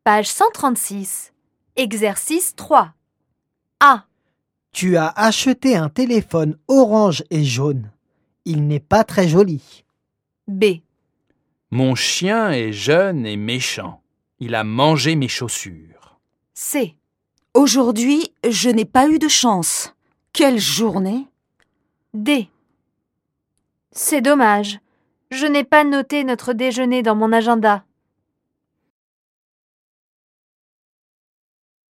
Page 136. Exercice 3. A. Tu as acheté un téléphone orange et jaune. Il n'est pas très joli. B. Mon chien est jeune et méchant. Il a mangé mes chaussures. C. Aujourd'hui, je n'ai pas eu de chance. Quelle journée! D. C'est dommage. Je n'ai pas noté notre déjeuner dans mon agenda.